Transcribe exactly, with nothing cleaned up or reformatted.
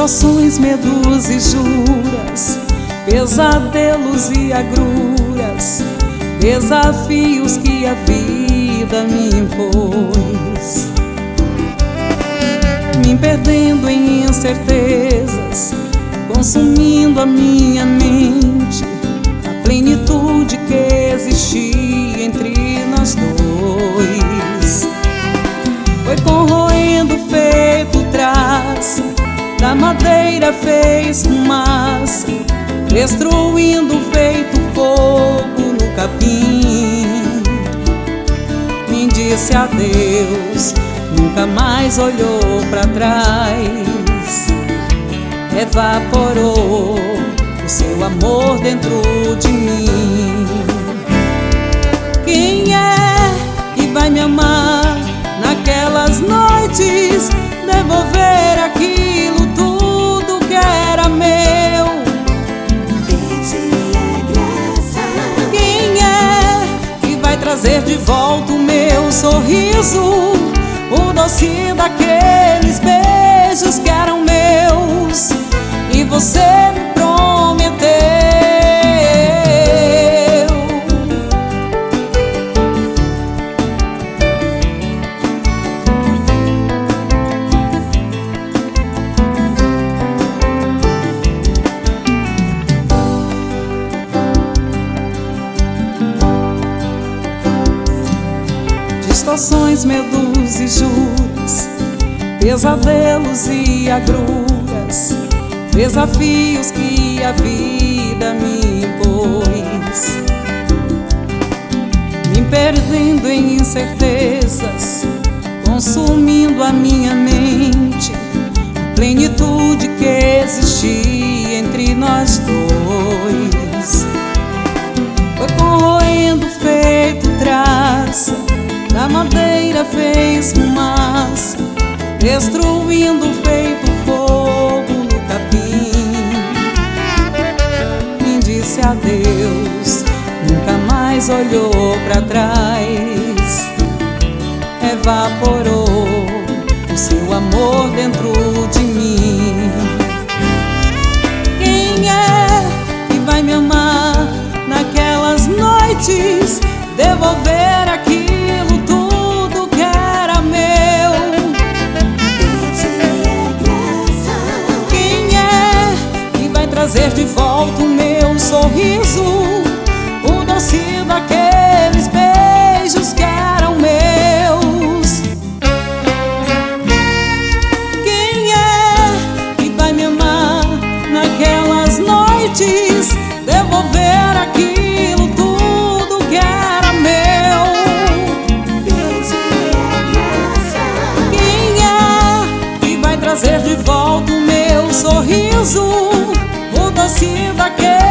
Distorções, medos e juras, pesadelos e agruras, desafios que a vida me impôs, me perdendo em incertezas, consumindo a minha mente, a plenitude que existia entre nós dois. Foi corroendo feito traça, da madeira fez fumaça, destruindo feito fogo no capim. Me disse adeus, nunca mais olhou pra trás. Evaporou o seu amor dentro de mim. Quem é que vai me amar naquelas noites, devolver aquilo tudo que era meu? Pedir a graça. Quem é que vai trazer de volta o meu sorriso, o doce daqueles beijos que eram meus e você me prometeu? Distorções, medos e juras, pesadelos e agruras, desafios que a vida me impôs, me perdendo em incertezas, consumindo a minha mente, a plenitude que existia entre nós dois. Foi corroendo feito traça, da madeira fez fumaça, destruindo feito fogo no capim. Me disse adeus, nunca mais olhou pra trás. Evaporou o seu amor dentro de mim. Quem é que vai me amar naquelas noites, devolver aquilo tudo que era meu? Pedir a graça. Quem é que vai trazer de volta o meu sorriso, o doce daqueles beijos que eram meus? Quem é que vai me amar naquelas noites, devolver aquilo tudo que era meu? Pedir a graça. Quem é que vai trazer de volta o meu sorriso, o doce daquele